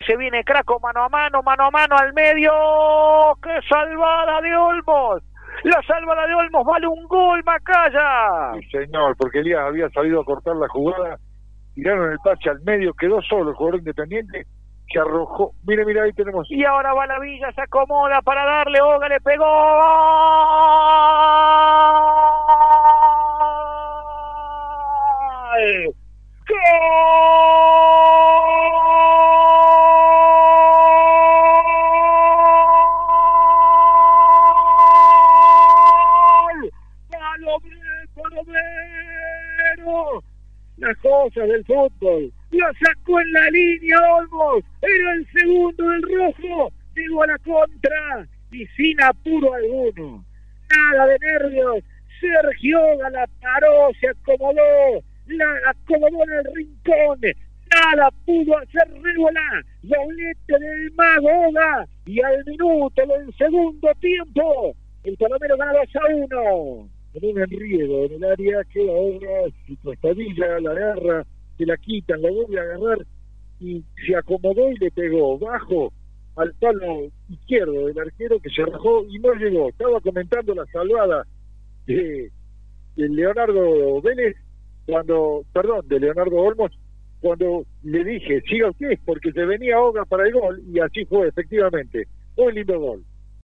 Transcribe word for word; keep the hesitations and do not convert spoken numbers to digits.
se viene Craco mano a mano, mano a mano al medio. ¡Qué salvada de Olmos! La salvada de Olmos vale un gol, Macaya. Sí, señor, porque Elías había salido a cortar la jugada, tiraron el pase al medio, quedó solo el jugador Independiente, que arrojó. Mire, mire, ahí tenemos. Y ahora va la Villa, se acomoda para darle, Oga le pegó. ¡Gol! Palomero, las cosas del fútbol. Lo sacó en la línea Olmos, era el segundo del rojo, llegó a la contra y sin apuro alguno. Nada de nervios, Sergio Oga la paró, se acomodó, la acomodó en el rincón, nada pudo hacer Rébola, doblete del mago Oga, y al minuto del segundo tiempo, el Palomero gana dos a uno. En un enriego en el área, queda Oga, su costadilla, la agarra, se la quitan, la vuelve a agarrar, y se acomodó y le pegó bajo al palo izquierdo del arquero, que se rajó y no llegó. Estaba comentando la salvada de, de Leonardo Vélez, cuando, perdón, de Leonardo Olmos, cuando le dije, siga usted, porque se venía Oga para el gol, y así fue, efectivamente. Muy lindo gol.